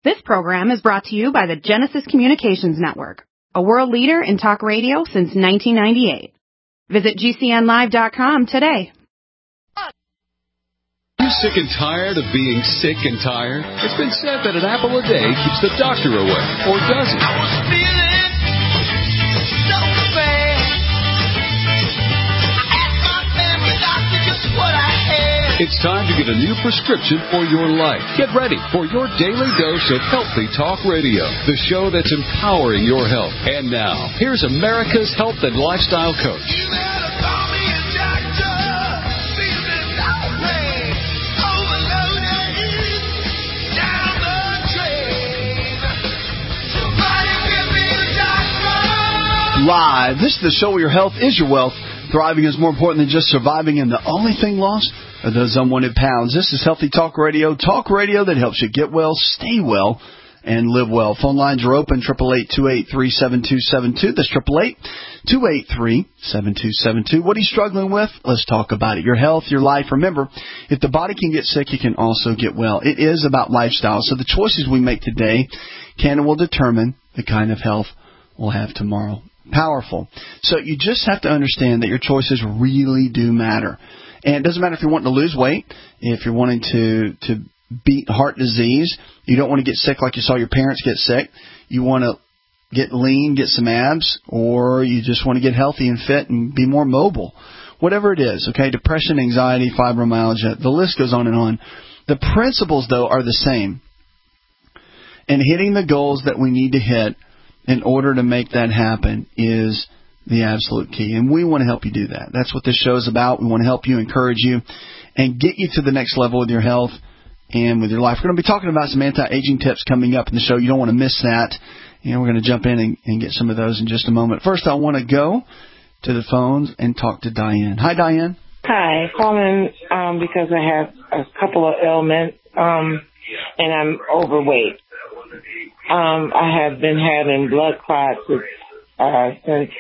This program is brought to you by the Genesis Communications Network, a world leader in talk radio since 1998. Visit GCNlive.com today. Are you sick and tired of being sick and tired? It's been said that an apple a day keeps the doctor away, or does it? I was feeling so bad. I asked my family doctor just what I had. It's time to get a new prescription for your life. Get ready for your daily dose of Healthy Talk Radio, the show that's empowering your health. And now, here's America's health and lifestyle coach. Live. This is the show where your health is your wealth. Thriving is more important than just surviving, and the only thing lost are those unwanted pounds. This is Healthy Talk Radio that helps you get well, stay well, and live well. Phone lines are open, 888-283-7272. That's 888-283-7272. What are you struggling with? Let's talk about it. Your health, your life. Remember, if the body can get sick, it can also get well. It is about lifestyle. So the choices we make today can and will determine the kind of health we'll have tomorrow. Powerful. So you just have to understand that your choices really do matter. And it doesn't matter if you're wanting to lose weight, if you're wanting to beat heart disease, you don't want to get sick like you saw your parents get sick, you want to get lean, get some abs, or you just want to get healthy and fit and be more mobile. Whatever it is, okay, depression, anxiety, fibromyalgia, the list goes on and on. The principles, though, are the same. And hitting the goals that we need to hit in order to make that happen is the absolute key. And we want to help you do that. That's what this show is about. We want to help you, encourage you, and get you to the next level with your health and with your life. We're going to be talking about some anti-aging tips coming up in the show. You don't want to miss that. And we're going to jump in and get some of those in just a moment. First, I want to go to the phones and talk to Diane. Hi, Diane. Hi. Calling because I have a couple of ailments and I'm overweight. I have been having blood clots since,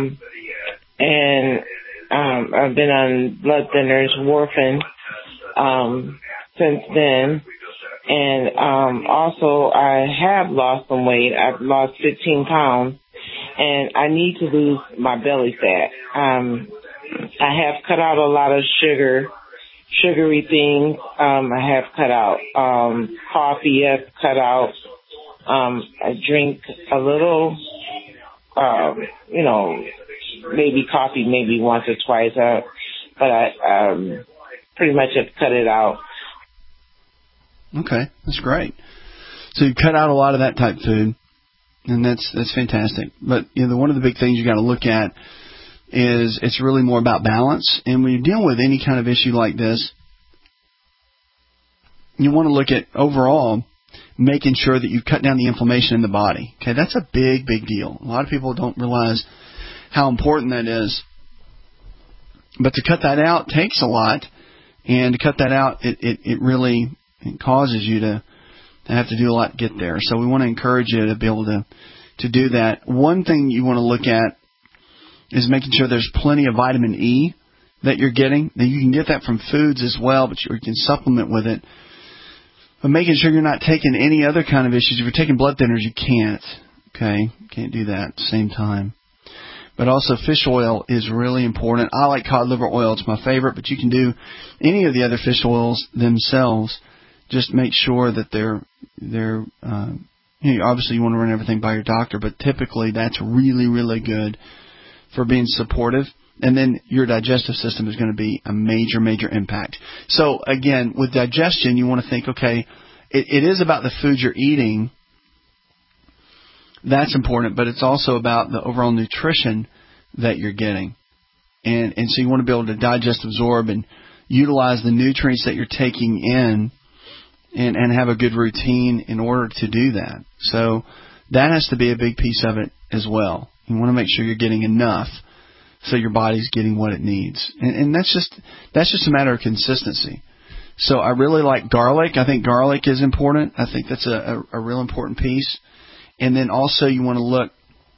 and I've been on blood thinners, warfarin, since then. And also, I have lost some weight. I've lost 15 pounds, and I need to lose my belly fat. I have cut out a lot of sugary things. I have cut out coffee. I've cut out. I drink a little, maybe coffee maybe once or twice, but I pretty much have cut it out. Okay, that's great. So you cut out a lot of that type of food, and that's fantastic. But one of the big things you got to look at is it's really more about balance. And when you're dealing with any kind of issue like this, you want to look at overall making sure that you cut down the inflammation in the body. Okay, that's a big, big deal. A lot of people don't realize how important that is. But to cut that out takes a lot, and to cut that out, it really causes you to have to do a lot to get there. So we want to encourage you to be able to do that. One thing you want to look at is making sure there's plenty of vitamin E that you're getting. Now, you can get that from foods as well, but you can supplement with it. But making sure you're not taking any other kind of issues. If you're taking blood thinners, you can't. Okay? Can't do that at the same time. But also fish oil is really important. I like cod liver oil. It's my favorite, but you can do any of the other fish oils themselves. Just make sure that they're obviously you want to run everything by your doctor, but typically that's really, really good for being supportive. And then your digestive system is going to be a major, major impact. So, again, with digestion, you want to think, okay, it is about the food you're eating. That's important, but it's also about the overall nutrition that you're getting. And so you want to be able to digest, absorb, and utilize the nutrients that you're taking in and have a good routine in order to do that. So that has to be a big piece of it as well. You want to make sure you're getting enough so your body's getting what it needs. And that's just a matter of consistency. So I really like garlic. I think garlic is important. I think that's a real important piece. And then also you want to look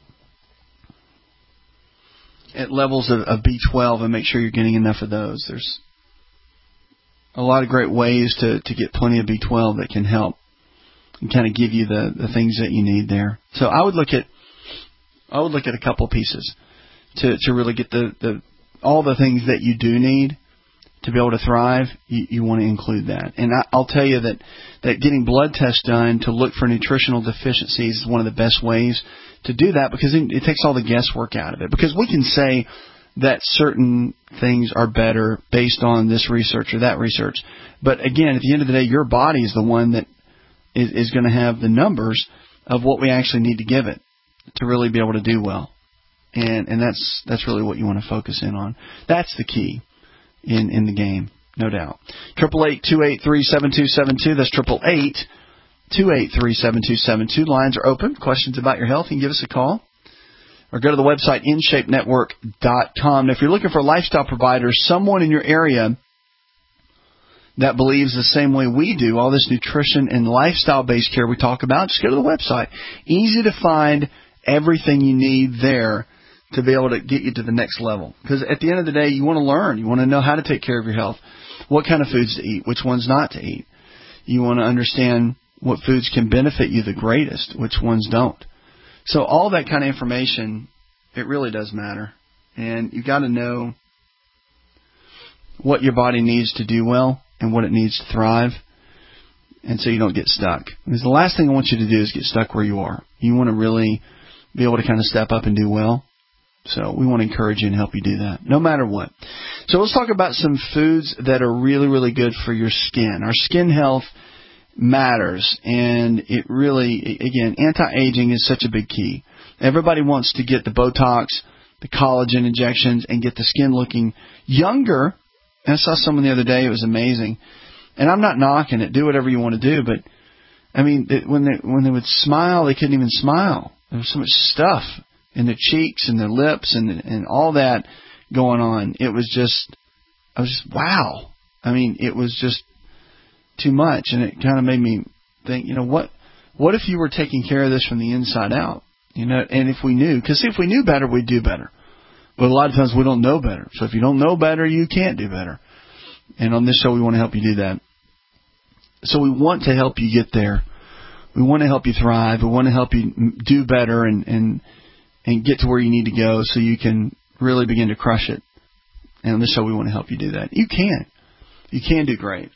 at levels of B12 and make sure you're getting enough of those. There's a lot of great ways to get plenty of B12 that can help. and kind of give you the things that you need there. So I would look at a couple pieces to really get the all the things that you do need to be able to thrive. You want to include that. And I'll tell you that getting blood tests done to look for nutritional deficiencies is one of the best ways to do that, because it takes all the guesswork out of it. Because we can say that certain things are better based on this research or that research. But again, at the end of the day, your body is the one that is going to have the numbers of what we actually need to give it to really be able to do well. And that's really what you want to focus in on. That's the key in the game, no doubt. 888-283-7272. That's 888-283-7272. Lines are open. Questions about your health, you can give us a call. Or go to the website, InShapeNetwork.com. Now, if you're looking for a lifestyle provider, someone in your area that believes the same way we do, all this nutrition and lifestyle-based care we talk about, just go to the website. Easy to find everything you need there to be able to get you to the next level. Because at the end of the day, you want to learn. You want to know how to take care of your health, what kind of foods to eat, which ones not to eat. You want to understand what foods can benefit you the greatest, which ones don't. So all that kind of information, it really does matter. And you've got to know what your body needs to do well and what it needs to thrive, and so you don't get stuck. Because the last thing I want you to do is get stuck where you are. You want to really be able to kind of step up and do well. So we want to encourage you and help you do that, no matter what. So let's talk about some foods that are really, really good for your skin. Our skin health matters, and it really, again, anti-aging is such a big key. Everybody wants to get the Botox, the collagen injections, and get the skin looking younger. And I saw someone the other day, it was amazing. And I'm not knocking it. Do whatever you want to do. But, I mean, when they would smile, they couldn't even smile. There was so much stuff in their cheeks and their lips and all that going on. I was just, wow. I mean, it was just too much. And it kind of made me think, what if you were taking care of this from the inside out? And if we knew, because if we knew better, we'd do better. But a lot of times we don't know better. So if you don't know better, you can't do better. And on this show, we want to help you do that. So we want to help you get there. We want to help you thrive. We want to help you do better and get to where you need to go so you can really begin to crush it. And on this show, we want to help you do that. You can. You can do great.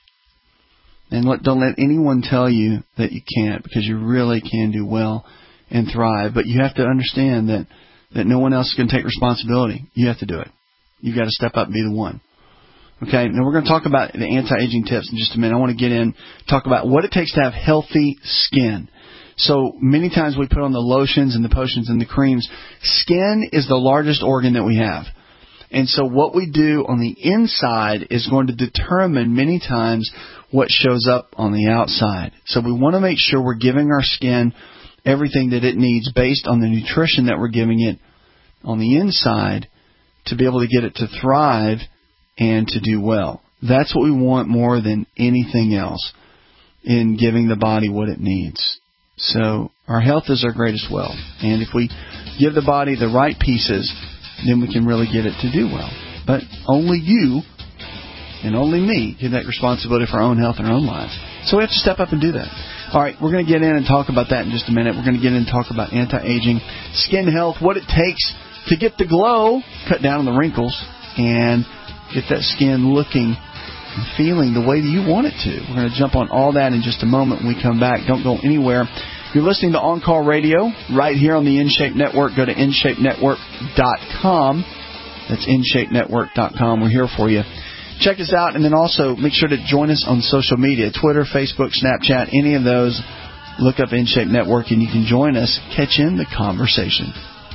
And don't let anyone tell you that you can't, because you really can do well and thrive. But you have to understand that no one else can take responsibility. You have to do it. You've got to step up and be the one. Okay, now we're going to talk about the anti-aging tips in just a minute. I want to get in, talk about what it takes to have healthy skin. So many times we put on the lotions and the potions and the creams. Skin is the largest organ that we have. And so what we do on the inside is going to determine many times what shows up on the outside. So we want to make sure we're giving our skin everything that it needs based on the nutrition that we're giving it on the inside to be able to get it to thrive and to do well. That's what we want more than anything else in giving the body what it needs. So our health is our greatest wealth. And if we give the body the right pieces, then we can really get it to do well. But only you and only me get that responsibility for our own health and our own lives. So we have to step up and do that. All right, we're going to get in and talk about that in just a minute. We're going to get in and talk about anti-aging, skin health, what it takes to get the glow, cut down on the wrinkles, and get that skin looking and feeling the way that you want it to. We're going to jump on all that in just a moment when we come back. Don't go anywhere. You're listening to On Call Radio right here on the InShape Network. Go to InShapeNetwork.com. That's InShapeNetwork.com. We're here for you. Check us out, and then also make sure to join us on social media, Twitter, Facebook, Snapchat, any of those. Look up InShape Network, and you can join us. Catch in the conversation.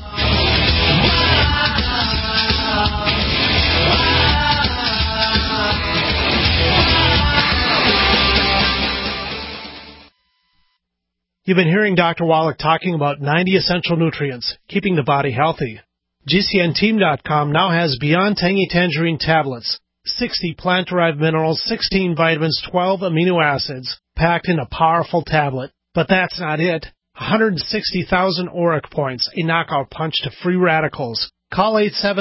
You've been hearing Dr. Wallach talking about 90 essential nutrients, keeping the body healthy. GCNteam.com now has Beyond Tangy Tangerine tablets, 60 plant-derived minerals, 16 vitamins, 12 amino acids, packed in a powerful tablet. But that's not it. 160,000 auric points, a knockout punch to free radicals. Call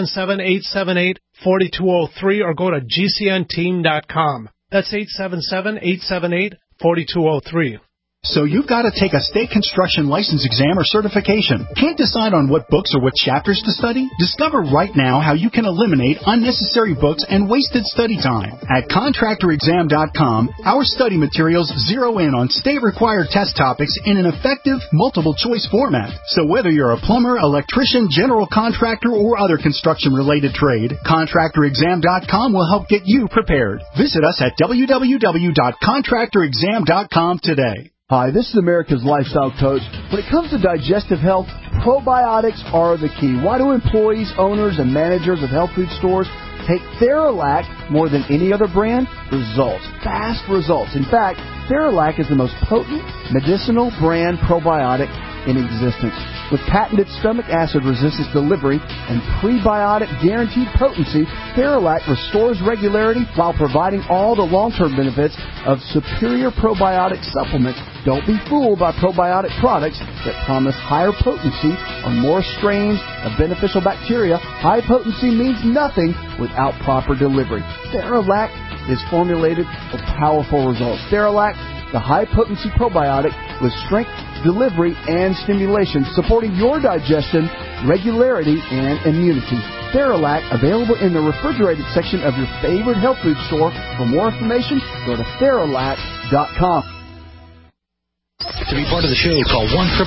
877-878-4203 or go to GCNteam.com. That's 877-878-4203. So you've got to take a state construction license exam or certification. Can't decide on what books or what chapters to study? Discover right now how you can eliminate unnecessary books and wasted study time. At ContractorExam.com, our study materials zero in on state-required test topics in an effective, multiple-choice format. So whether you're a plumber, electrician, general contractor, or other construction-related trade, ContractorExam.com will help get you prepared. Visit us at www.ContractorExam.com today. Hi, this is America's Lifestyle Coach. When it comes to digestive health, probiotics are the key. Why do employees, owners, and managers of health food stores take Theralac more than any other brand? Results. Fast results. In fact, Theralac is the most potent medicinal brand probiotic in existence. With patented stomach acid resistance delivery and prebiotic guaranteed potency, Theralac restores regularity while providing all the long-term benefits of superior probiotic supplements. Don't be fooled by probiotic products that promise higher potency or more strains of beneficial bacteria. High potency means nothing without proper delivery. Theralac is formulated for powerful results. Theralac, the high-potency probiotic with strength, delivery, and stimulation, supporting your digestion, regularity, and immunity. Theralac, available in the refrigerated section of your favorite health food store. For more information, go to Theralac.com. To be part of the show, call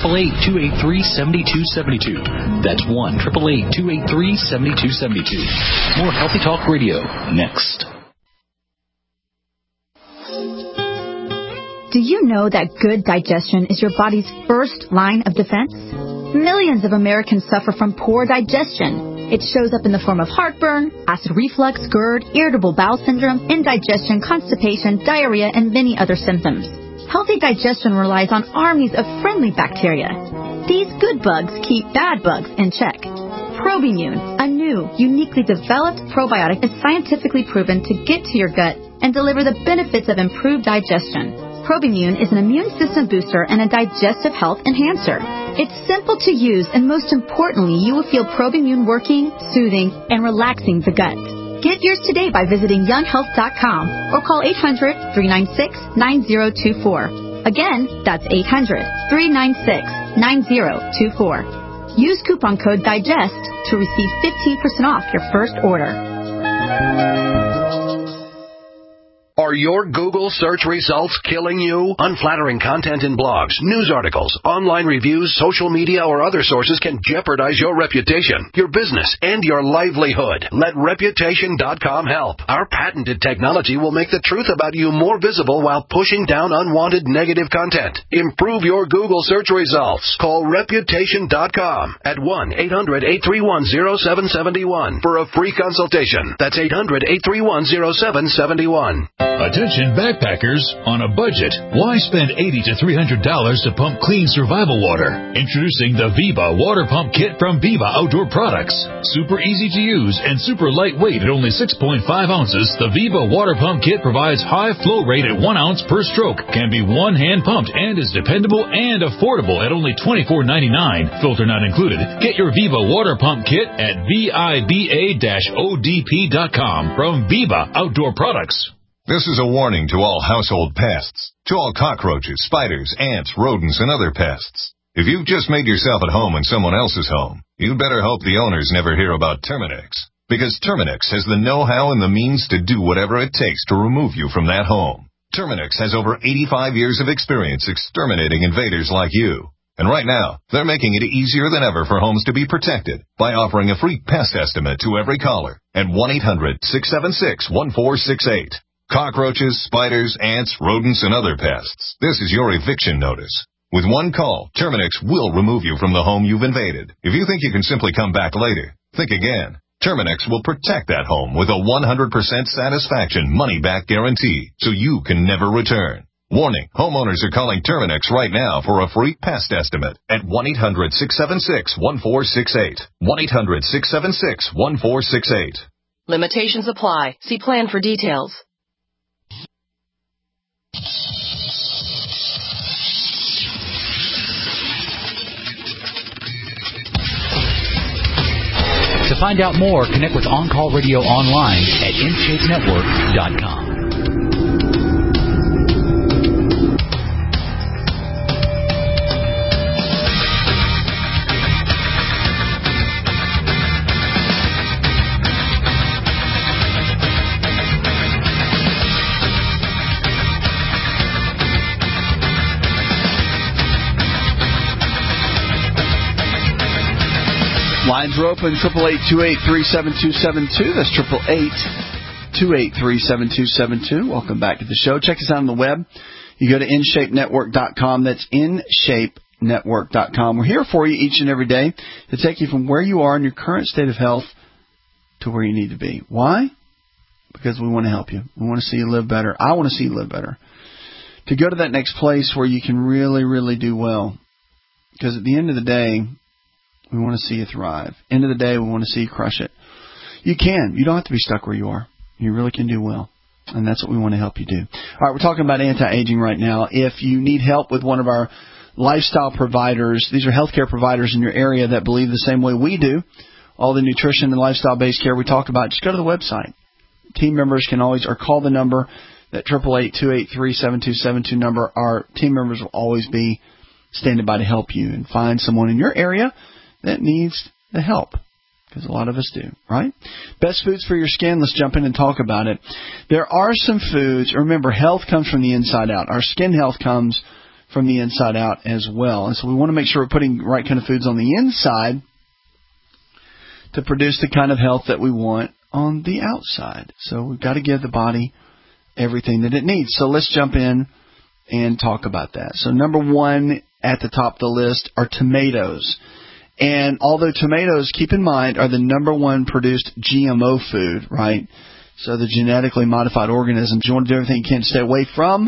1-888-283-7272. That's 1-888-283-7272. More Healthy Talk Radio next. Do you know that good digestion is your body's first line of defense? Millions of Americans suffer from poor digestion. It shows up in the form of heartburn, acid reflux, GERD, irritable bowel syndrome, indigestion, constipation, diarrhea, and many other symptoms. Healthy digestion relies on armies of friendly bacteria. These good bugs keep bad bugs in check. Probimune, a new, uniquely developed probiotic, is scientifically proven to get to your gut and deliver the benefits of improved digestion. Probimune is an immune system booster and a digestive health enhancer. It's simple to use, and most importantly, you will feel Probimune working, soothing, and relaxing the gut. Get yours today by visiting younghealth.com or call 800-396-9024. Again, that's 800-396-9024. Use coupon code DIGEST to receive 15% off your first order. Are your Google search results killing you? Unflattering content in blogs, news articles, online reviews, social media, or other sources can jeopardize your reputation, your business, and your livelihood. Let Reputation.com help. Our patented technology will make the truth about you more visible while pushing down unwanted negative content. Improve your Google search results. Call Reputation.com at 1-800-831-0771 for a free consultation. That's 800-831-0771. Attention backpackers on a budget. Why spend $80 to $300 to pump clean survival water? Introducing the Viva Water Pump Kit from Viva Outdoor Products. Super easy to use and super lightweight at only 6.5 ounces, the Viva Water Pump Kit provides high flow rate at 1 ounce per stroke, can be one-hand pumped, and is dependable and affordable at only $24.99, filter not included. Get your Viva Water Pump Kit at VIBA-ODP.com from Viva Outdoor Products. This is a warning to all household pests, to all cockroaches, spiders, ants, rodents, and other pests. If you've just made yourself at home in someone else's home, you'd better hope the owners never hear about Terminix, because Terminix has the know-how and the means to do whatever it takes to remove you from that home. Terminix has over 85 years of experience exterminating invaders like you. And right now, they're making it easier than ever for homes to be protected by offering a free pest estimate to every caller at 1-800-676-1468. Cockroaches, spiders, ants, rodents, and other pests. This is your eviction notice. With one call, Terminix will remove you from the home you've invaded. If you think you can simply come back later, think again. Terminix will protect that home with a 100% satisfaction money-back guarantee, so you can never return. Warning, homeowners are calling Terminix right now for a free pest estimate at 1-800-676-1468. 1-800-676-1468. Limitations apply. See plan for details. To find out more, connect with On Call Radio online at InShapeNetwork.com. Lines are open, 888-283-7272. That's 888-283-7272. Welcome back to the show. Check us out on the web. You go to InShapeNetwork.com. That's InShapeNetwork.com. We're here for you each and every day to take you from where you are in your current state of health to where you need to be. Why? Because we want to help you. We want to see you live better. I want to see you live better. To go to that next place where you can really, really do well. Because at the end of the day, we want to see you thrive. End of the day, we want to see you crush it. You can. You don't have to be stuck where you are. You really can do well. And that's what we want to help you do. All right, we're talking about anti-aging right now. If you need help with one of our lifestyle providers, these are healthcare providers in your area that believe the same way we do, all the nutrition and lifestyle-based care we talk about, just go to the website. Team members can always, or call the number, that 888-283-7272 number. Our team members will always be standing by to help you and find someone in your area that needs the help. Because a lot of us do, right? Best foods for your skin. Let's jump in and talk about it. There are some foods. Remember, health comes from the inside out. Our skin health comes from the inside out as well. And so we want to make sure we're putting the right kind of foods on the inside to produce the kind of health that we want on the outside. So we've got to give the body everything that it needs. So let's jump in and talk about that. So number one at the top of the list are tomatoes. And although tomatoes, keep in mind, are the number one produced GMO food, right? So the genetically modified organisms, you want to do everything you can to stay away from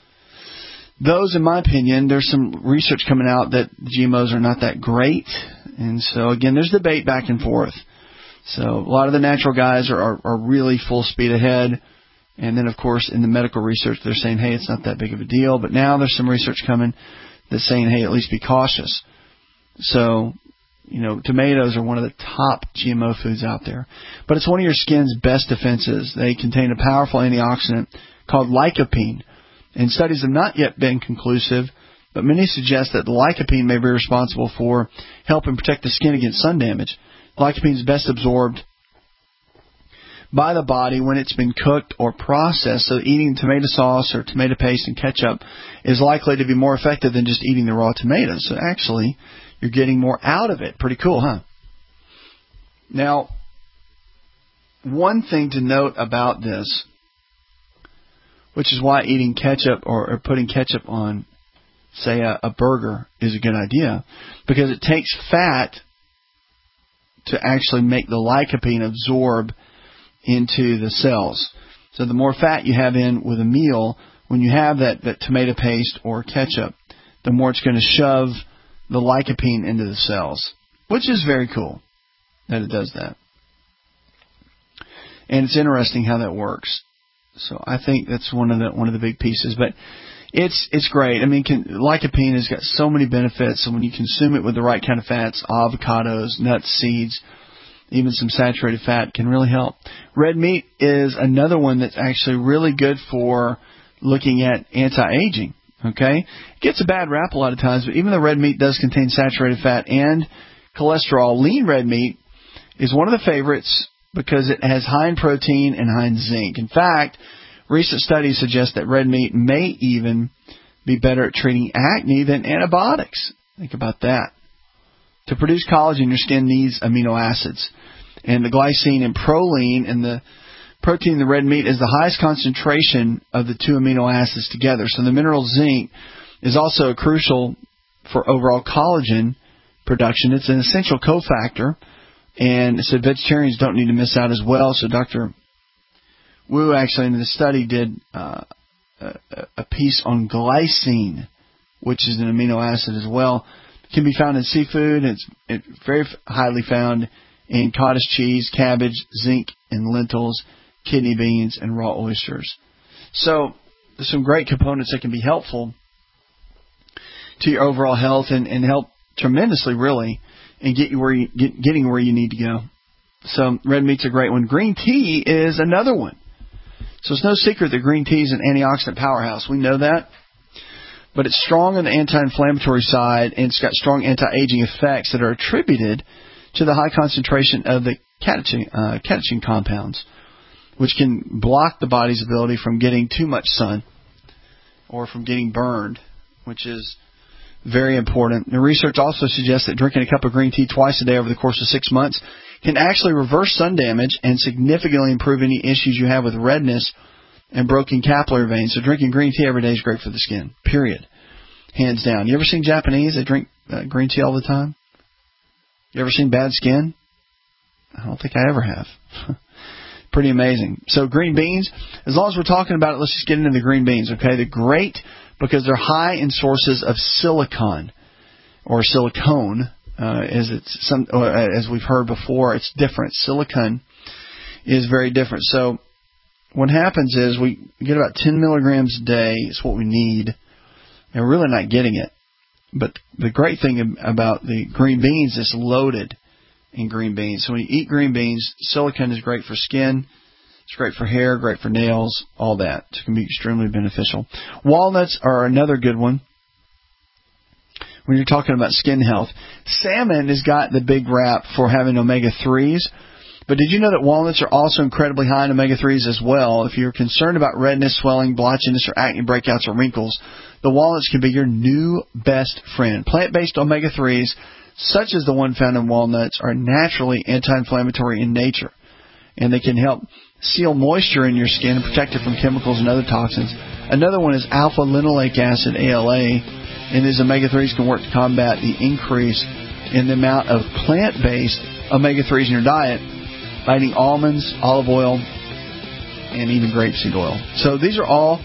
those. In my opinion, there's some research coming out that GMOs are not that great. And so, again, there's debate back and forth. So a lot of the natural guys are really full speed ahead. And then, of course, in the medical research, they're saying, hey, it's not that big of a deal. But now there's some research coming that's saying, hey, at least be cautious. So, you know, tomatoes are one of the top GMO foods out there. But it's one of your skin's best defenses. They contain a powerful antioxidant called lycopene. And studies have not yet been conclusive, but many suggest that the lycopene may be responsible for helping protect the skin against sun damage. Lycopene is best absorbed by the body when it's been cooked or processed. So eating tomato sauce or tomato paste and ketchup is likely to be more effective than just eating the raw tomatoes. So actually, you're getting more out of it. Pretty cool, huh? Now, one thing to note about this, which is why eating ketchup or putting ketchup on, say, a burger is a good idea, because it takes fat to actually make the lycopene absorb into the cells. So the more fat you have in with a meal, when you have that tomato paste or ketchup, the more it's going to shove the lycopene into the cells, which is very cool that it does that. And it's interesting how that works. So I think that's one of the big pieces. But it's great. I mean, lycopene has got so many benefits. So when you consume it with the right kind of fats, avocados, nuts, seeds, even some saturated fat can really help. Red meat is another one that's actually really good for looking at anti-aging. Okay? It gets a bad rap a lot of times, but even though red meat does contain saturated fat and cholesterol, lean red meat is one of the favorites because it has high in protein and high in zinc. In fact, recent studies suggest that red meat may even be better at treating acne than antibiotics. Think about that. To produce collagen, your skin needs amino acids. And the glycine and proline and the protein in the red meat is the highest concentration of the two amino acids together. So the mineral zinc is also crucial for overall collagen production. It's an essential cofactor, and so vegetarians don't need to miss out as well. So Dr. Wu actually in the study did a piece on glycine, which is an amino acid as well. It can be found in seafood. It's very highly found in cottage cheese, cabbage, zinc in lentils, kidney beans, and raw oysters. So there's some great components that can be helpful to your overall health and help tremendously, really, and get you getting where you need to go. So red meat's a great one. Green tea is another one. So it's no secret that green tea is an antioxidant powerhouse. We know that. But it's strong on the anti-inflammatory side, and it's got strong anti-aging effects that are attributed to the high concentration of the catechin compounds, which can block the body's ability from getting too much sun or from getting burned, which is Very important. The research also suggests that drinking a cup of green tea twice a day over the course of 6 months can actually reverse sun damage and significantly improve any issues you have with redness and broken capillary veins. So drinking green tea every day is great for the skin, period. Hands down. You ever seen Japanese that drink green tea all the time? You ever seen bad skin? I don't think I ever have. Pretty amazing. So green beans, as long as we're talking about it, let's just get into the green beans, okay? They're great because they're high in sources of silicon or silicone, as we've heard before. It's different. Silicon is very different. So what happens is we get about 10 milligrams a day. It's what we need. And we're really not getting it. But the great thing about the green beans is loaded in green beans. So when you eat green beans, silicon is great for skin. It's great for hair, great for nails, all that. It can be extremely beneficial. Walnuts are another good one when you're talking about skin health. Salmon has got the big rap for having omega-3s. But did you know that walnuts are also incredibly high in omega-3s as well? If you're concerned about redness, swelling, blotchiness, or acne breakouts or wrinkles, the walnuts can be your new best friend. Plant-based omega-3s, such as the one found in walnuts, are naturally anti-inflammatory in nature, and they can help seal moisture in your skin and protect it from chemicals and other toxins. Another one is alpha-linoleic acid, ALA, and these omega-3s can work to combat the increase in the amount of plant-based omega-3s in your diet by eating almonds, olive oil, and even grapeseed oil. So these are all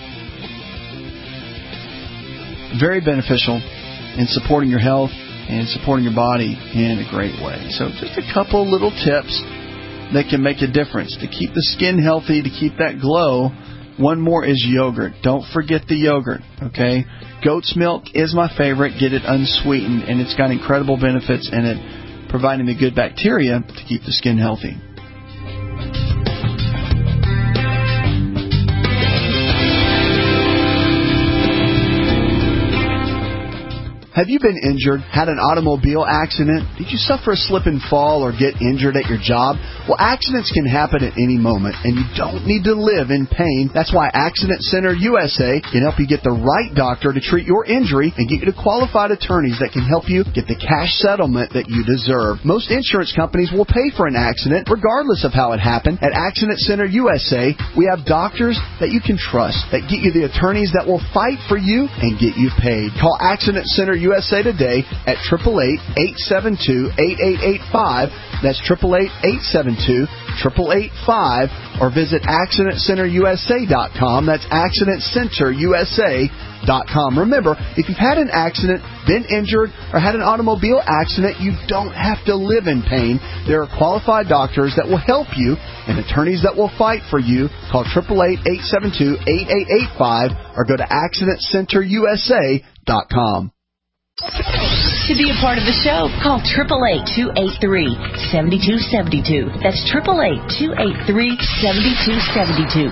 very beneficial in supporting your health and supporting your body in a great way. So just a couple little tips that can make a difference to keep the skin healthy, to keep that glow. One more is yogurt. Don't forget the yogurt, okay? Goat's milk is my favorite. Get it unsweetened, and it's got incredible benefits in it, providing the good bacteria to keep the skin healthy. Have you been injured, had an automobile accident? Did you suffer a slip and fall or get injured at your job? Well, accidents can happen at any moment, and you don't need to live in pain. That's why Accident Center USA can help you get the right doctor to treat your injury and get you to qualified attorneys that can help you get the cash settlement that you deserve. Most insurance companies will pay for an accident, regardless of how it happened. At Accident Center USA, we have doctors that you can trust, that get you the attorneys that will fight for you and get you paid. Call Accident Center USA today at 888-872-8885. That's 888-872-8885. Or visit AccidentCenterUSA.com. That's AccidentCenterUSA.com. Remember, if you've had an accident, been injured, or had an automobile accident, you don't have to live in pain. There are qualified doctors that will help you and attorneys that will fight for you. Call 888-872-8885 or go to AccidentCenterUSA.com. To be a part of the show, call 888-283-7272. That's 888-283-7272.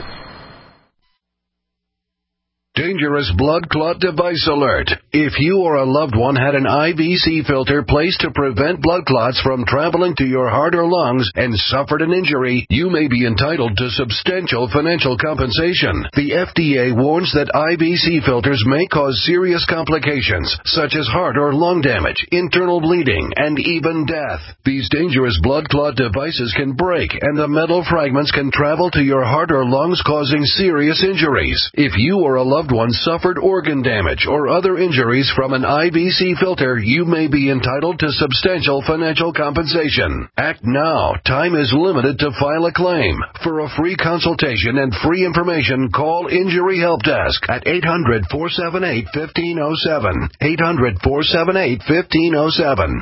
Dangerous blood clot device alert. If you or a loved one had an IVC filter placed to prevent blood clots from traveling to your heart or lungs and suffered an injury, you may be entitled to substantial financial compensation. The FDA warns that IVC filters may cause serious complications, such as heart or lung damage, internal bleeding, and even death. These dangerous blood clot devices can break, and the metal fragments can travel to your heart or lungs, causing serious injuries. If you or a loved one suffered organ damage or other injuries from an IVC filter, you may be entitled to substantial financial compensation. Act now. Time is limited to file a claim. For a free consultation and free information, call Injury Help Desk at 800-478-1507. 800-478-1507.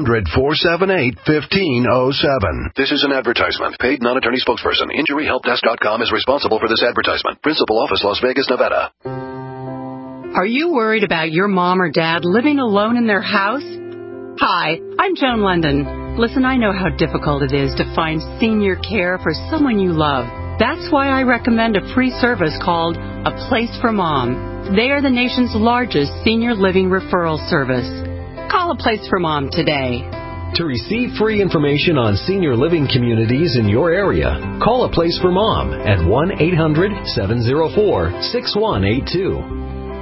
800-478-1507. This is an advertisement. Paid non-attorney spokesperson. InjuryHelpDesk.com is responsible for this advertisement. Principal office, Las Vegas, Nevada. Are you worried about your mom or dad living alone in their house? Hi, I'm Joan London. Listen, I know how difficult it is to find senior care for someone you love. That's why I recommend a free service called A Place for Mom. They are the nation's largest senior living referral service. Call A Place for Mom today. To receive free information on senior living communities in your area, call A Place for Mom at 1-800-704-6182.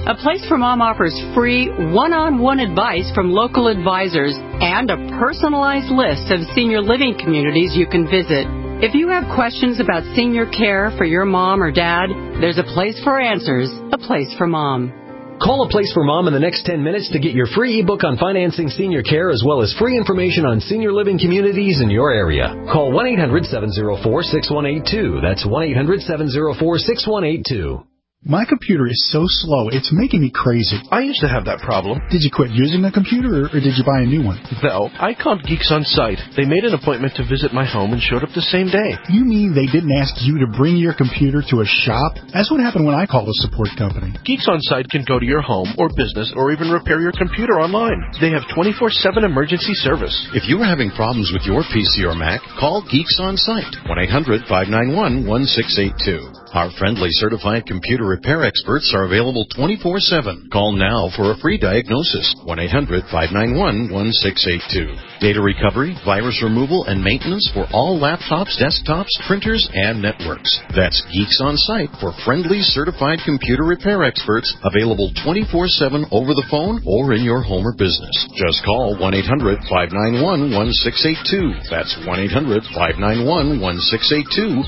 A Place for Mom offers free one-on-one advice from local advisors and a personalized list of senior living communities you can visit. If you have questions about senior care for your mom or dad, there's a place for answers, A Place for Mom. Call A Place for Mom in the next 10 minutes to get your free ebook on financing senior care as well as free information on senior living communities in your area. Call 1-800-704-6182. That's 1-800-704-6182. My computer is so slow, it's making me crazy. I used to have that problem. Did you quit using the computer, or did you buy a new one? No, I called Geeks On Site. They made an appointment to visit my home and showed up the same day. You mean they didn't ask you to bring your computer to a shop? That's what happened when I called a support company. Geeks On Site can go to your home or business or even repair your computer online. They have 24/7 emergency service. If you are having problems with your PC or Mac, call Geeks On Site, 1-800-591-1682. Our friendly certified computer repair experts are available 24/7. Call now for a free diagnosis, 1-800-591-1682. Data recovery, virus removal, and maintenance for all laptops, desktops, printers, and networks. That's Geeks On Site for friendly certified computer repair experts, available 24/7 over the phone or in your home or business. Just call 1-800-591-1682. That's 1-800-591-1682,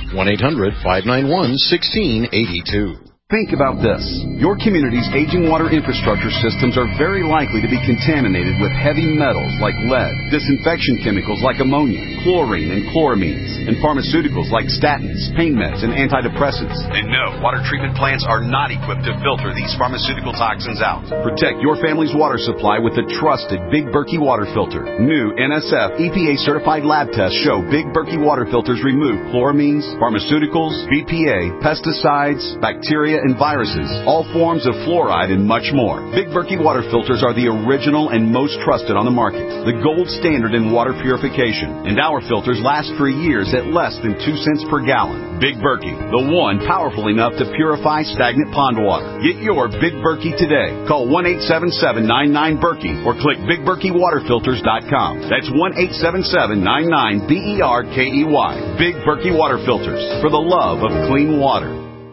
1-800-591-1682. Think about this. Your community's aging water infrastructure systems are very likely to be contaminated with heavy metals like lead, disinfection chemicals like ammonia, chlorine and chloramines, and pharmaceuticals like statins, pain meds, and antidepressants. And no, water treatment plants are not equipped to filter these pharmaceutical toxins out. Protect your family's water supply with the trusted Big Berkey water filter. New NSF EPA-certified lab tests show Big Berkey water filters remove chloramines, pharmaceuticals, BPA, pesticides, bacteria, and viruses, all forms of fluoride, and much more. Big Berkey water filters are the original and most trusted on the market, the gold standard in water purification, and our filters last for years at less than 2 cents per gallon. Big Berkey, the one powerful enough to purify stagnant pond water. Get your Big Berkey today. Call 1-877-99-BERKEY or click BigBerkeyWaterFilters.com. That's 1-877-99-BERKEY. Big Berkey water filters, for the love of clean water.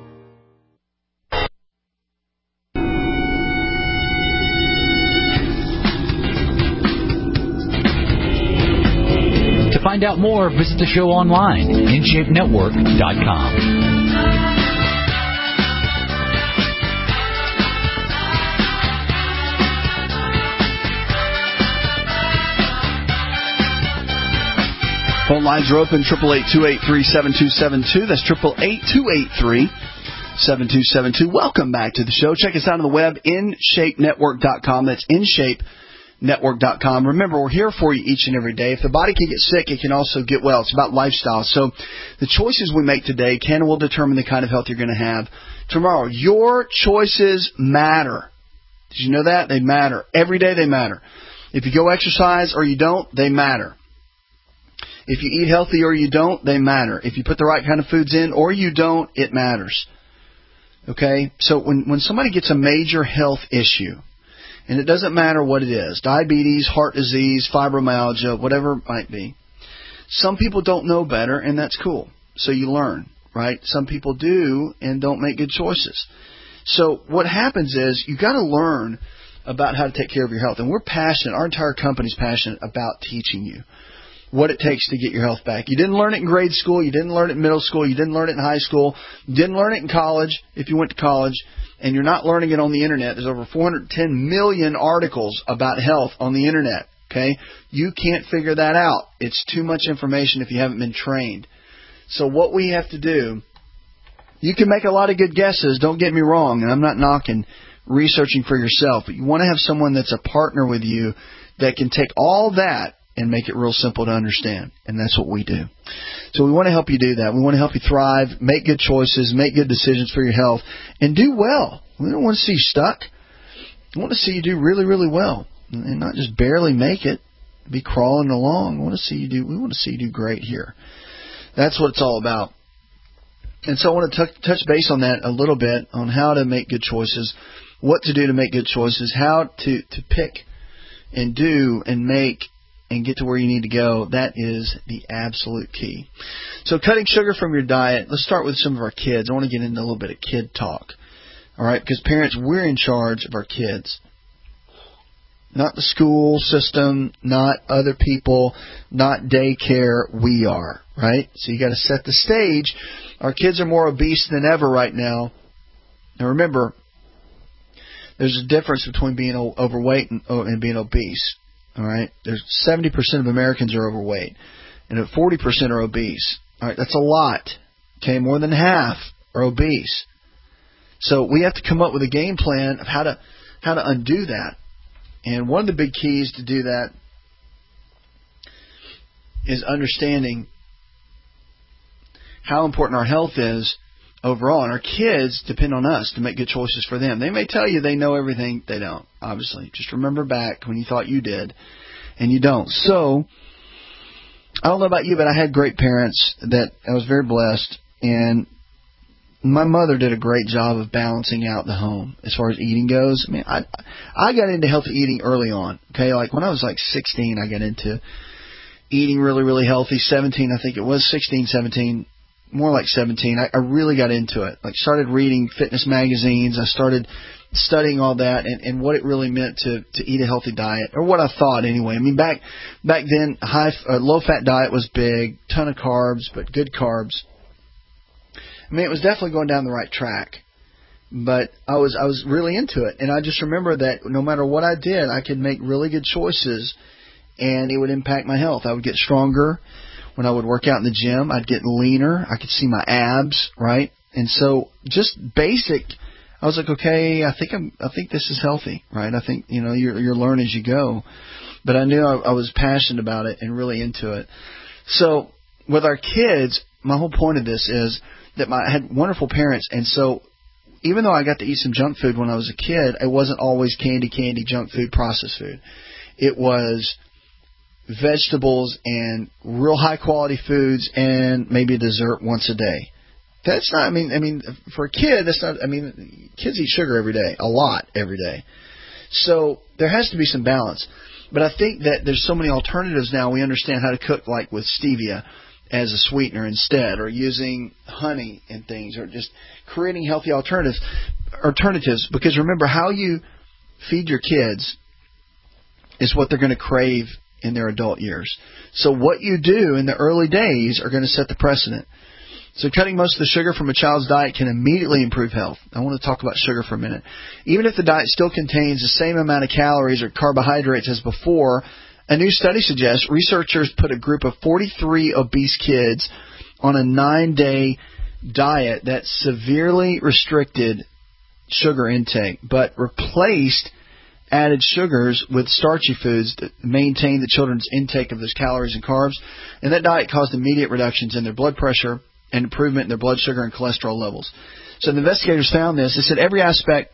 To find out more, visit the show online, InShapeNetwork.com. Phone lines are open, 888-283-7272. That's 888-283-7272. Welcome back to the show. Check us out on the web, InShapeNetwork.com. That's InShapeNetwork.com. Remember, we're here for you each and every day. If the body can get sick, it can also get well. It's about lifestyle. So the choices we make today can and will determine the kind of health you're going to have tomorrow. Your choices matter. Did you know that? They matter. Every day they matter. If you go exercise or you don't, they matter. If you eat healthy or you don't, they matter. If you put the right kind of foods in or you don't, it matters. Okay? So when somebody gets a major health issue, and it doesn't matter what it is, diabetes, heart disease, fibromyalgia, whatever it might be, some people don't know better, and that's cool. So you learn, right? Some people do and don't make good choices. So what happens is you got to learn about how to take care of your health. And we're passionate. Our entire company's passionate about teaching you what it takes to get your health back. You didn't learn it in grade school. You didn't learn it in middle school. You didn't learn it in high school. You didn't learn it in college if you went to college. And you're not learning it on the Internet. There's over 410 million articles about health on the Internet. Okay? You can't figure that out. It's too much information if you haven't been trained. So what we have to do, you can make a lot of good guesses. Don't get me wrong. And I'm not knocking researching for yourself. But you want to have someone that's a partner with you that can take all that and make it real simple to understand. And that's what we do. So we want to help you do that. We want to help you thrive, make good choices, make good decisions for your health, and do well. We don't want to see you stuck. We want to see you do really, really well, and not just barely make it, be crawling along. We want to see you do great here. That's what it's all about. And so I want to touch base on that a little bit, on how to make good choices, what to do to make good choices, how to pick and do and make and get to where you need to go. That is the absolute key. So cutting sugar from your diet, let's start with some of our kids. I want to get into a little bit of kid talk. All right, because parents, we're in charge of our kids. Not the school system, not other people, not daycare. We are, right? So you got to set the stage. Our kids are more obese than ever right now. Now remember, there's a difference between being overweight and being obese. All right, there's 70% of Americans are overweight, and 40% are obese. All right, that's a lot. Okay, more than half are obese. So we have to come up with a game plan of how to undo that. And one of the big keys to do that is understanding how important our health is overall. And our kids depend on us to make good choices for them. They may tell you they know everything. They don't, obviously. Just remember back when you thought you did, and you don't. So, I don't know about you, but I had great parents that I was very blessed. And my mother did a great job of balancing out the home as far as eating goes. I mean, I got into healthy eating early on. Okay, like when I was like 16, I got into eating really, really healthy. 17, I think it was 16, 17, more like 17. I really got into it. Like started reading fitness magazines. I started studying all that and what it really meant to eat a healthy diet, or what I thought anyway. I mean, back then, low fat diet was big, ton of carbs, but good carbs. I mean, it was definitely going down the right track, but I was really into it. And I just remember that no matter what I did, I could make really good choices, and it would impact my health. I would get stronger when I would work out in the gym. I'd get leaner. I could see my abs, right? And so just basic, I was like, okay, I think this is healthy, right? I think, you learn as you go. But I knew I was passionate about it and really into it. So with our kids, my whole point of this is that I had wonderful parents, and so even though I got to eat some junk food when I was a kid, it wasn't always candy, junk food, processed food. It was vegetables and real high quality foods and maybe a dessert once a day. That's not, I mean, for a kid, that's not, kids eat sugar every day, a lot every day. So there has to be some balance. But I think that there's so many alternatives now. We understand how to cook, like with stevia as a sweetener instead, or using honey and things, or just creating healthy alternatives. Because remember, how you feed your kids is what they're going to crave in their adult years. So what you do in the early days are going to set the precedent. So cutting most of the sugar from a child's diet can immediately improve health. I want to talk about sugar for a minute. Even if the diet still contains the same amount of calories or carbohydrates as before, a new study suggests researchers put a group of 43 obese kids on a 9-day diet that severely restricted sugar intake, but replaced added sugars with starchy foods that maintained the children's intake of those calories and carbs. And that diet caused immediate reductions in their blood pressure and improvement in their blood sugar and cholesterol levels. So the investigators found this. They said every aspect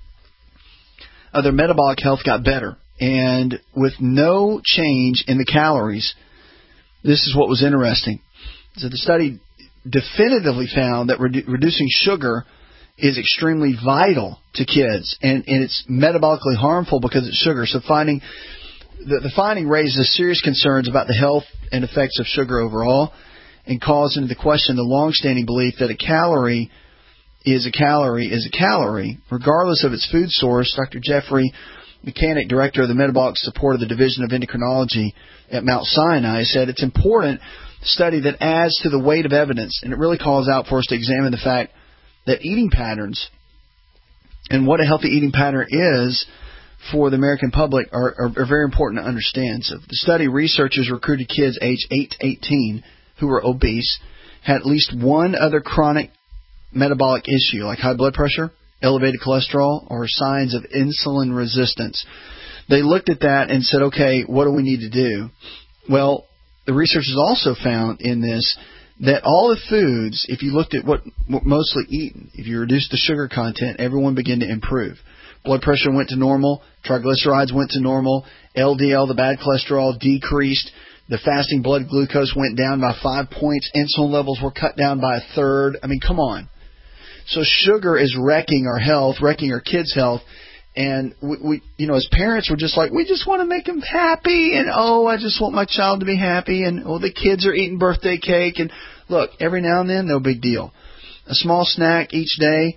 of their metabolic health got better. And with no change in the calories, this is what was interesting. So the study definitively found that reducing sugar is extremely vital to kids, and it's metabolically harmful because it's sugar. So the finding raises serious concerns about the health and effects of sugar overall, and calls into question the long-standing belief that a calorie is a calorie, regardless of its food source. Dr. Jeffrey Mechanic, director of the Metabolic Support of the Division of Endocrinology at Mount Sinai, said it's important study that adds to the weight of evidence, and it really calls out for us to examine the fact that eating patterns and what a healthy eating pattern is for the American public are very important to understand. So the study, researchers recruited kids aged 8 to 18 who were obese, had at least one other chronic metabolic issue like high blood pressure, elevated cholesterol, or signs of insulin resistance. They looked at that and said, okay, what do we need to do? Well, the researchers also found in this that all the foods, if you looked at what mostly eaten, if you reduced the sugar content, everyone began to improve. Blood pressure went to normal, triglycerides went to normal, LDL, the bad cholesterol, decreased, the fasting blood glucose went down by 5 points, insulin levels were cut down by a third. I mean, come on. So sugar is wrecking our health, wrecking our kids' health. And we as parents, we're just like, we just want to make them happy. And, I just want my child to be happy. And, the kids are eating birthday cake. And look, every now and then, no big deal. A small snack each day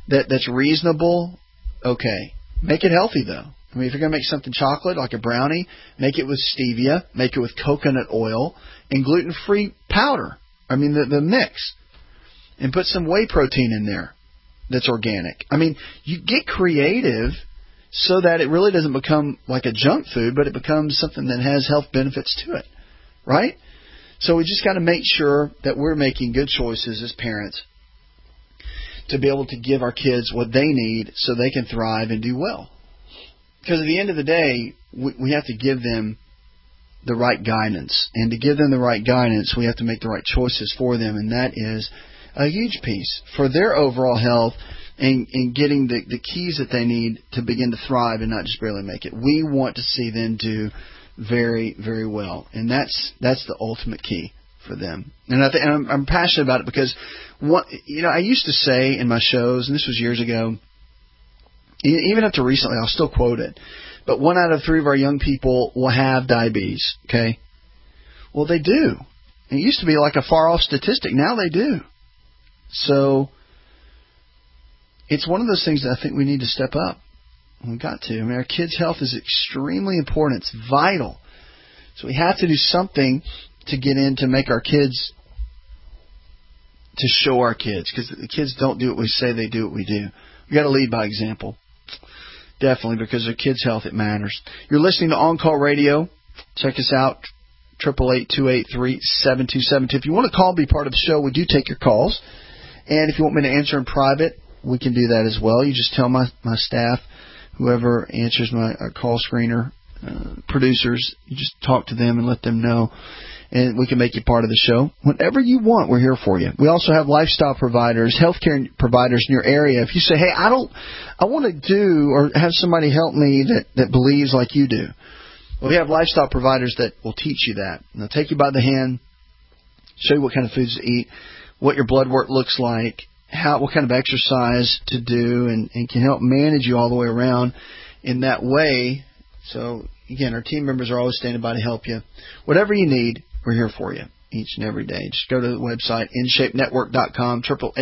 that's reasonable, okay. Make it healthy, though. I mean, if you're going to make something chocolate, like a brownie, make it with stevia, make it with coconut oil, and gluten-free powder. I mean, the mix. And put some whey protein in there that's organic. I mean, you get creative so that it really doesn't become like a junk food, but it becomes something that has health benefits to it, right? So we just got to make sure that we're making good choices as parents to be able to give our kids what they need so they can thrive and do well. Because at the end of the day, we have to give them the right guidance. And to give them the right guidance, we have to make the right choices for them. And that is a huge piece for their overall health and getting the keys that they need to begin to thrive and not just barely make it. We want to see them do very, very well. And that's the ultimate key for them. And I'm passionate about it because, I used to say in my shows, and this was years ago, even up to recently, I'll still quote it, but 1 out of 3 of our young people will have diabetes, okay? Well, they do. It used to be like a far-off statistic. Now they do. So it's one of those things that I think we need to step up. We've got to. I mean, our kids' health is extremely important. It's vital. So we have to do something to get in to make our kids, to show our kids, because the kids don't do what we say, they do what we do. We've got to lead by example. Definitely, because their kids' health, it matters. You're listening to On Call Radio. Check us out, 888-283-7272. If you want to call, be part of the show, we do take your calls. And if you want me to answer in private, we can do that as well. You just tell my staff, whoever answers my call screener, producers, you just talk to them and let them know, and we can make you part of the show. Whenever you want, we're here for you. We also have lifestyle providers, healthcare providers in your area. If you say, hey, I want to do or have somebody help me that believes like you do, well, we have lifestyle providers that will teach you that. And they'll take you by the hand, show you what kind of foods to eat, what your blood work looks like, what kind of exercise to do, and can help manage you all the way around in that way. So, again, our team members are always standing by to help you. Whatever you need, we're here for you each and every day. Just go to the website, InShapeNetwork.com,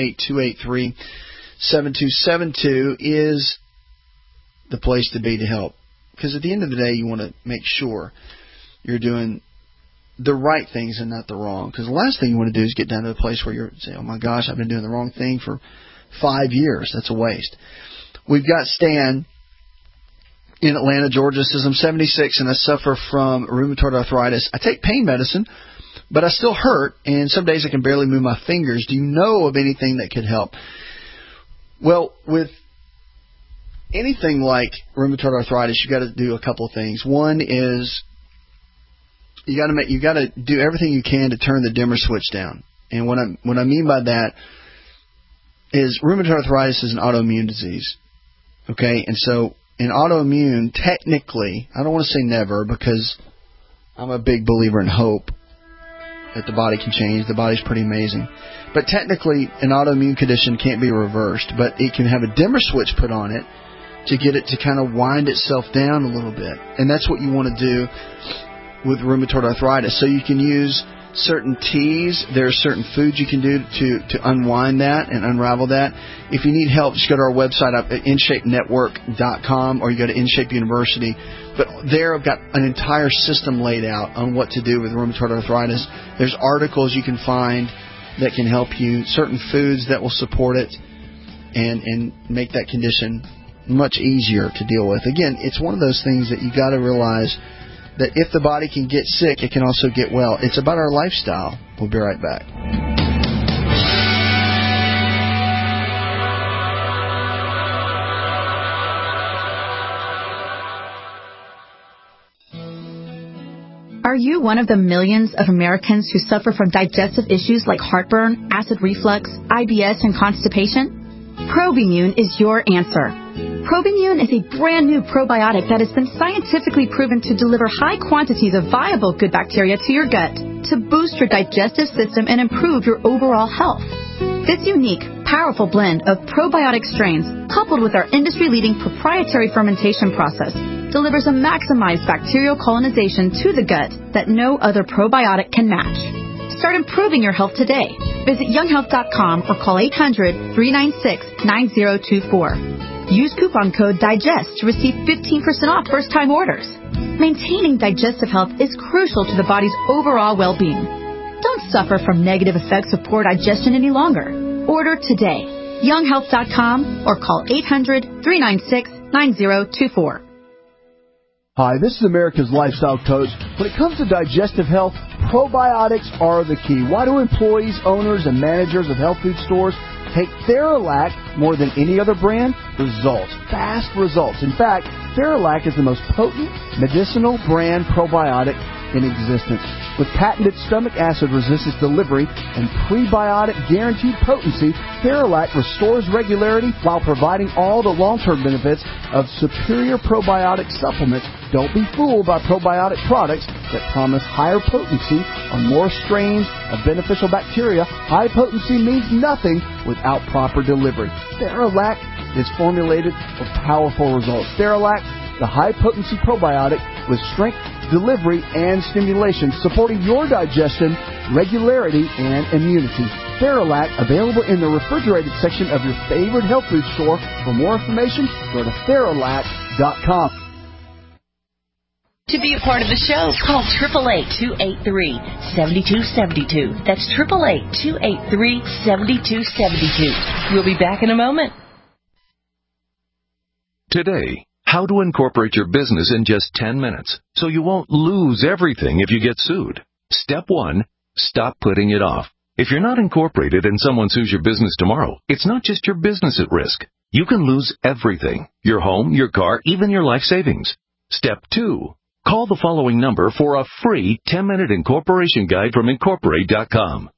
888-283-7272 is the place to be to help. Because at the end of the day, you want to make sure you're doing the right things and not the wrong. Because the last thing you want to do is get down to a place where you're saying, oh my gosh, I've been doing the wrong thing for 5 years. That's a waste. We've got Stan in Atlanta, Georgia. Says, I'm 76 and I suffer from rheumatoid arthritis. I take pain medicine, but I still hurt, and some days I can barely move my fingers. Do you know of anything that could help? Well, with anything like rheumatoid arthritis, you got to do a couple of things. One is you got to do everything you can to turn the dimmer switch down. And what I mean by that is rheumatoid arthritis is an autoimmune disease. Okay, and so in autoimmune, technically, I don't want to say never because I'm a big believer in hope that the body can change. The body's pretty amazing. But technically, an autoimmune condition can't be reversed, but it can have a dimmer switch put on it to get it to kind of wind itself down a little bit. And that's what you want to do with rheumatoid arthritis. So you can use certain teas. There are certain foods you can do to unwind that and unravel that. If you need help, just go to our website up at InShapeNetwork.com, or you go to InShape University. But there I've got an entire system laid out on what to do with rheumatoid arthritis. There's articles you can find that can help you, certain foods that will support it and make that condition much easier to deal with. Again, it's one of those things that you got to realize that if the body can get sick, it can also get well. It's about our lifestyle. We'll be right back. Are you one of the millions of Americans who suffer from digestive issues like heartburn, acid reflux, IBS, and constipation? Probimune is your answer. Probimune is a brand new probiotic that has been scientifically proven to deliver high quantities of viable good bacteria to your gut to boost your digestive system and improve your overall health. This unique, powerful blend of probiotic strains, coupled with our industry-leading proprietary fermentation process, delivers a maximized bacterial colonization to the gut that no other probiotic can match. Start improving your health today. Visit younghealth.com or call 800-396-9024. Use coupon code DIGEST to receive 15% off first-time orders. Maintaining digestive health is crucial to the body's overall well-being. Don't suffer from negative effects of poor digestion any longer. Order today. younghealth.com or call 800-396-9024. Hi, this is America's Lifestyle Coach. When it comes to digestive health, probiotics are the key. Why do employees, owners, and managers of health food stores take Theralac more than any other brand? Results. Fast results. In fact, Theralac is the most potent medicinal brand probiotic in existence. With patented stomach acid resistance delivery and prebiotic guaranteed potency, Theralac restores regularity while providing all the long-term benefits of superior probiotic supplements. Don't be fooled by probiotic products that promise higher potency or more strains of beneficial bacteria. High potency means nothing without proper delivery. Theralac is formulated for powerful results. Theralac, the high-potency probiotic with strength, delivery, and stimulation, supporting your digestion, regularity, and immunity. Theralac, available in the refrigerated section of your favorite health food store. For more information, go to Theralac.com. To be a part of the show, call 888-283-7272. That's 888-283-7272. We'll be back in a moment. Today, how to incorporate your business in just 10 minutes so you won't lose everything if you get sued. Step 1, stop putting it off. If you're not incorporated and someone sues your business tomorrow, it's not just your business at risk. You can lose everything: your home, your car, even your life savings. Step 2, call the following number for a free 10-minute incorporation guide from Incorporate.com.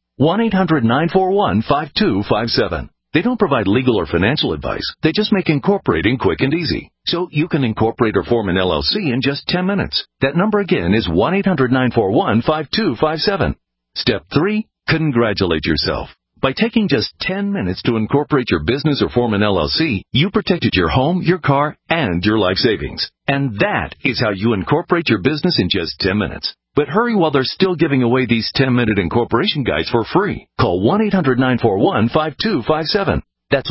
1-800-941-5257. They don't provide legal or financial advice. They just make incorporating quick and easy. So you can incorporate or form an LLC in just 10 minutes. That number again is 1-800-941-5257. Step 3, congratulate yourself. By taking just 10 minutes to incorporate your business or form an LLC, you protected your home, your car, and your life savings. And that is how you incorporate your business in just 10 minutes. But hurry while they're still giving away these 10-minute incorporation guides for free. Call 1-800-941-5257. That's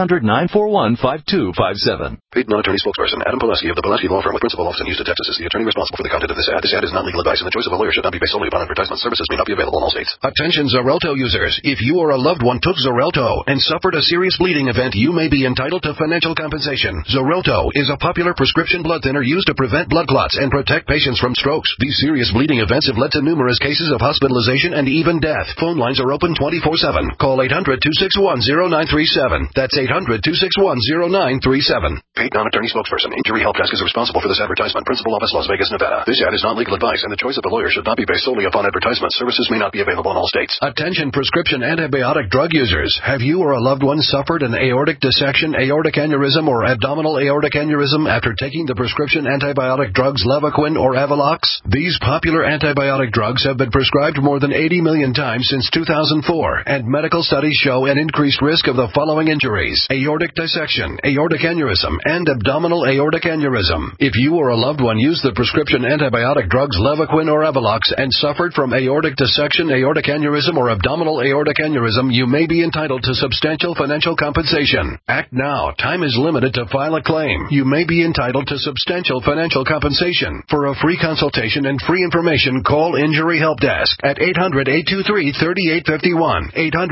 1-800-941-5257. Paid non-attorney spokesperson Adam Pileski of the Pileski Law Firm with principal office in Houston, Texas is the attorney responsible for the content of this ad. This ad is not legal advice, and the choice of a lawyer should not be based solely upon advertisement. Services may not be available in all states. Attention Xarelto users. If you or a loved one took Xarelto and suffered a serious bleeding event, you may be entitled to financial compensation. Xarelto is a popular prescription blood thinner used to prevent blood clots and protect patients from strokes. These serious bleeding events have led to numerous cases of hospitalization and even death. Phone lines are open 24/7. Call 800-261-0937. That's 800-261-0937. Paid non-attorney spokesperson. Injury Help Desk is responsible for this advertisement. Principal office, Las Vegas, Nevada. This ad is not legal advice, and the choice of a lawyer should not be based solely upon advertisement. Services may not be available in all states. Attention prescription antibiotic drug users. Have you or a loved one suffered an aortic dissection, aortic aneurysm, or abdominal aortic aneurysm after taking the prescription antibiotic drugs Levaquin or Avelox? These popular antibiotic drugs have been prescribed more than 80 million times since 2004, and medical studies show an increased risk of the following injuries: aortic dissection, aortic aneurysm, and abdominal aortic aneurysm. If you or a loved one used the prescription antibiotic drugs Levaquin or Avelox and suffered from aortic dissection, aortic aneurysm, or abdominal aortic aneurysm, you may be entitled to substantial financial compensation. Act now. Time is limited to file a claim. You may be entitled to substantial financial compensation. For a free consultation and free information, call Injury Help Desk at 800-823-3851,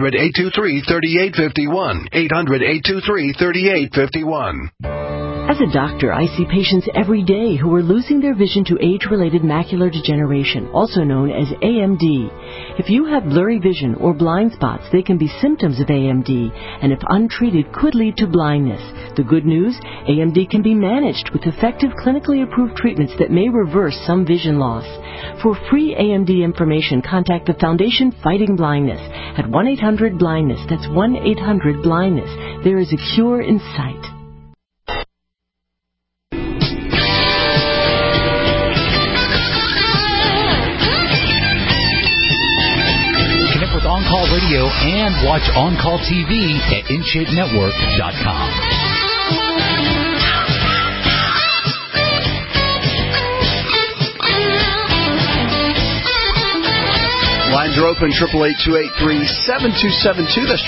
800-823-3851, 800-823-3851. As a doctor, I see patients every day who are losing their vision to age-related macular degeneration, also known as AMD. If you have blurry vision or blind spots, they can be symptoms of AMD, and if untreated, could lead to blindness. The good news, AMD can be managed with effective clinically approved treatments that may reverse some vision loss. For free AMD information, contact the Foundation Fighting Blindness at 1-800-BLINDNESS. That's 1-800-BLINDNESS. There is a cure in sight. With On-Call Radio and watch On-Call TV at InShapeNetwork.com. Well, I lines are open, 888-283-7272. That's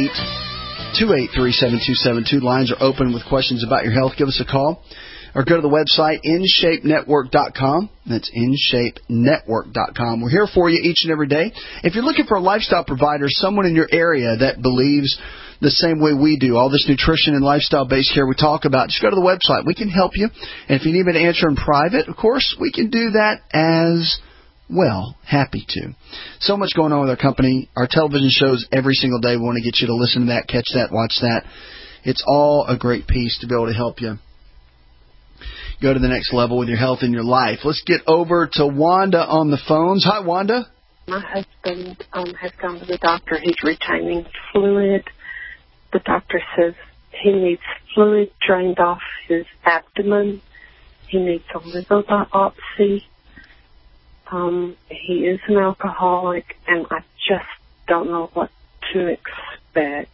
888-283-7272. Lines are open with questions about your health. Give us a call or go to the website, InShapeNetwork.com. That's InShapeNetwork.com. We're here for you each and every day. If you're looking for a lifestyle provider, someone in your area that believes the same way we do, all this nutrition and lifestyle-based care we talk about, just go to the website. We can help you. And if you need me to answer in private, of course, we can do that as well. Happy to. So much going on with our company. Our television shows every single day. We want to get you to listen to that, catch that, watch that. It's all a great piece to be able to help you go to the next level with your health and your life. Let's get over to Wanda on the phones. Hi, Wanda. My husband has gone to the doctor. He's retaining fluid. The doctor says he needs fluid drained off his abdomen. He needs a liver biopsy. He is an alcoholic, and I just don't know what to expect.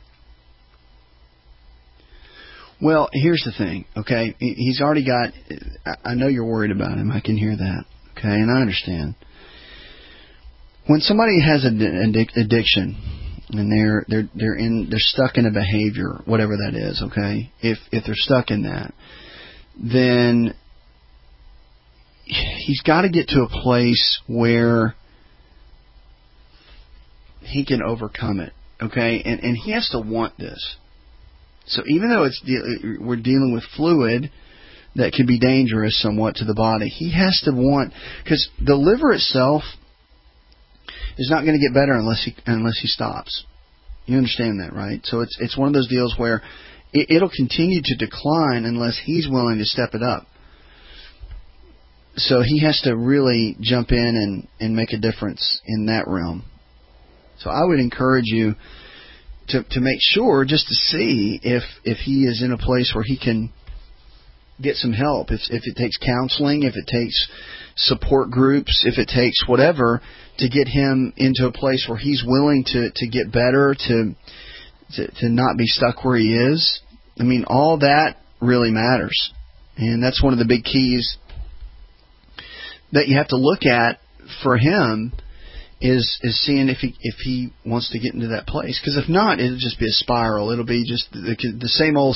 Well, here's the thing, okay? He's already got, I know you're worried about him. I can hear that, okay? And I understand. When somebody has an addiction and they're stuck in a behavior, whatever that is, okay? If they're stuck in that, then he's got to get to a place where he can overcome it, okay? And he has to want this. So even though we're dealing with fluid that can be dangerous somewhat to the body, he has to want, because the liver itself is not going to get better unless he stops. You understand that, right? So it's one of those deals where it'll continue to decline unless he's willing to step it up. So he has to really jump in and make a difference in that realm. So I would encourage you to make sure, just to see if he is in a place where he can get some help. If it takes counseling, if it takes support groups, if it takes whatever, to get him into a place where he's willing to get better, to not be stuck where he is. I mean, all that really matters. And that's one of the big keys that you have to look at for him, is seeing if he wants to get into that place. Because if not, it'll just be a spiral. It'll be just the same old.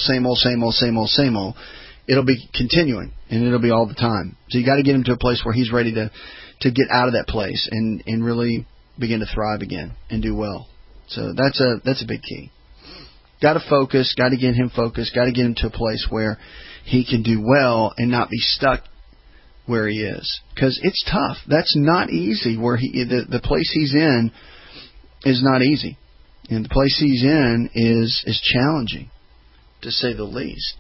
It'll be continuing, and it'll be all the time. So you got to get him to a place where he's ready to get out of that place and really begin to thrive again and do well. So that's a big key. Got to focus. Got to get him focused. Got to get him to a place where he can do well and not be stuck where he is, because it's tough. That's not easy. Where the place he's in is not easy, and the place he's in is challenging, to say the least.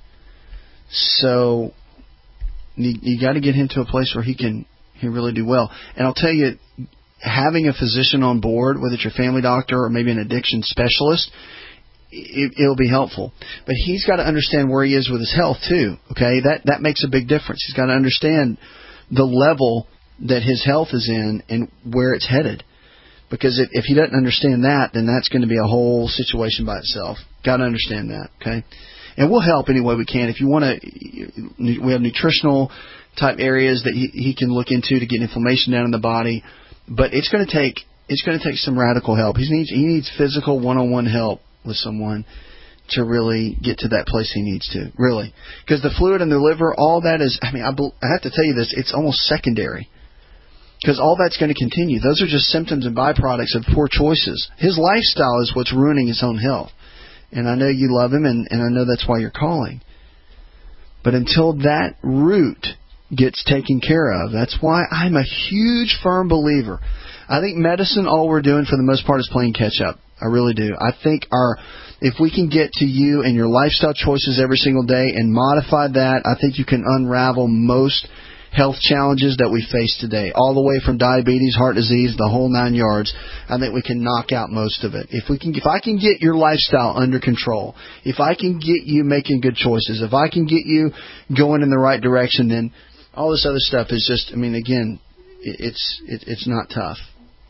So you got to get him to a place where he really do well. And I'll tell you, having a physician on board, whether it's your family doctor or maybe an addiction specialist, it'll be helpful. But he's got to understand where he is with his health too. Okay, that makes a big difference. He's got to understand the level that his health is in and where it's headed. Because if he doesn't understand that, then that's going to be a whole situation by itself. Got to understand that. Okay, and we'll help any way we can. If you want to, we have nutritional type areas that he can look into to get inflammation down in the body. But it's going to take some radical help. He needs physical one-on-one help with someone to really get to that place he needs to, really. Because the fluid in the liver, all that is, I have to tell you this, it's almost secondary. Because all that's going to continue. Those are just symptoms and byproducts of poor choices. His lifestyle is what's ruining his own health. And I know you love him, and I know that's why you're calling. But until that root gets taken care of, that's why I'm a huge, firm believer. I think medicine, all we're doing for the most part is playing catch up. I really do. I think if we can get to you and your lifestyle choices every single day and modify that, I think you can unravel most health challenges that we face today, all the way from diabetes, heart disease, the whole 9 yards. I think we can knock out most of it. If I can get your lifestyle under control, if I can get you making good choices, if I can get you going in the right direction, then all this other stuff is just, again, it's not tough.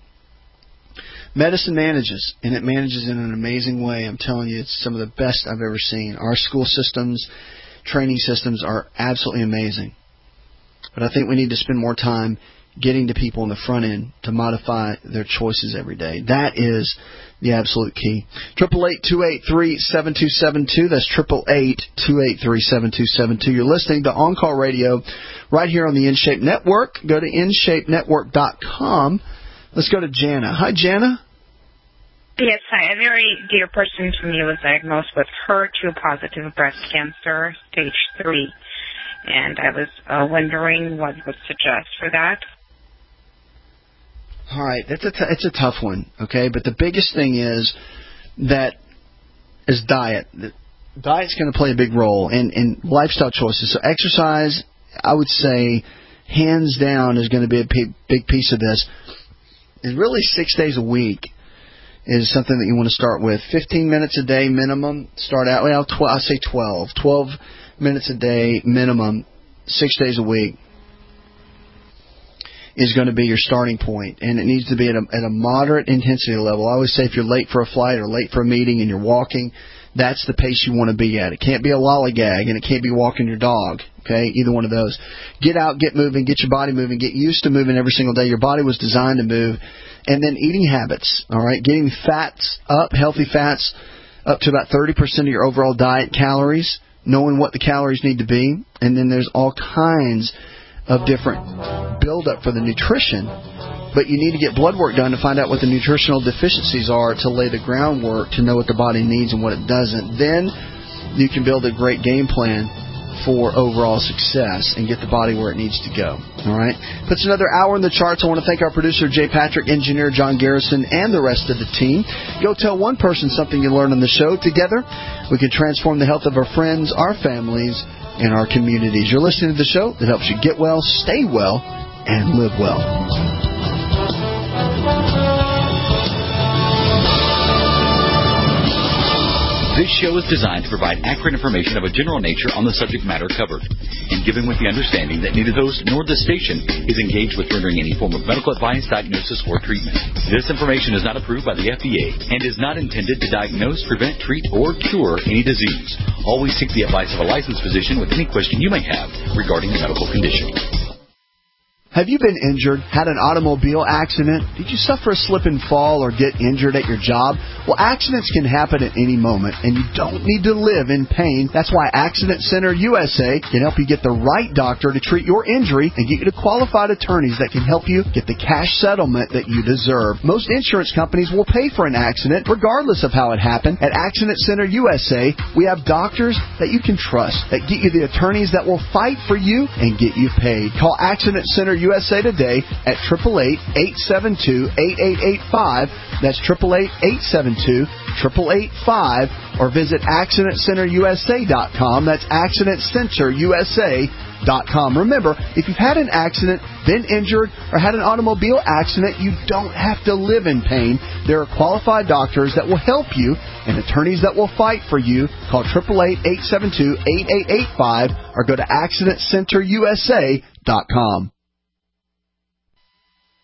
Medicine manages, and it manages in an amazing way. I'm telling you, it's some of the best I've ever seen. Our school systems, training systems are absolutely amazing. But I think we need to spend more time getting to people on the front end to modify their choices every day. That is the absolute key. 888-283-7272. That's 888-283-7272. You're listening to On Call Radio right here on the InShape Network. Go to InShapeNetwork.com. Let's go to Jana. Hi, Jana. Yes, hi. A very dear person to me was diagnosed with HER2-positive breast cancer, stage 3. And I was wondering what would suggest for that. All right, it's a tough one, okay? But the biggest thing is diet. Diet's going to play a big role in lifestyle choices. So exercise, I would say, hands down, is going to be a big piece of this. And really 6 days a week is something that you want to start with. 15 minutes a day minimum. Start out, well, I say 12. 12 minutes a day minimum, 6 days a week, is going to be your starting point, and it needs to be at a moderate intensity level. I always say if you're late for a flight or late for a meeting and you're walking, that's the pace you want to be at. It can't be a lollygag, and it can't be walking your dog, okay? Either one of those. Get out, get moving, get your body moving, get used to moving every single day. Your body was designed to move. And then eating habits, all right? Getting fats up, healthy fats, up to about 30% of your overall diet calories, knowing what the calories need to be. And then there's all kinds of different build-up for the nutrition, but you need to get blood work done to find out what the nutritional deficiencies are to lay the groundwork to know what the body needs and what it doesn't. Then you can build a great game plan for overall success and get the body where it needs to go. All right? Puts another hour in the charts. I want to thank our producer, Jay Patrick, engineer John Garrison, and the rest of the team. Go tell one person something you learned on the show. Together, we can transform the health of our friends, our families, and our communities. You're listening to the show that helps you get well, stay well, and live well. This show is designed to provide accurate information of a general nature on the subject matter covered, and given with the understanding that neither host nor the station is engaged with rendering any form of medical advice, diagnosis, or treatment. This information is not approved by the FDA and is not intended to diagnose, prevent, treat, or cure any disease. Always seek the advice of a licensed physician with any question you may have regarding a medical condition. Have you been injured, had an automobile accident? Did you suffer a slip and fall or get injured at your job? Well, accidents can happen at any moment, and you don't need to live in pain. That's why Accident Center USA can help you get the right doctor to treat your injury and get you to qualified attorneys that can help you get the cash settlement that you deserve. Most insurance companies will pay for an accident regardless of how it happened. At Accident Center USA, we have doctors that you can trust, that get you the attorneys that will fight for you and get you paid. Call Accident Center USA today at 888-872-8885. That's 888-872-8885. Or visit AccidentCenterUSA.com. That's AccidentCenterUSA.com. Remember, if you've had an accident, been injured, or had an automobile accident, you don't have to live in pain. There are qualified doctors that will help you and attorneys that will fight for you. Call 888-872-8885 or go to AccidentCenterUSA.com.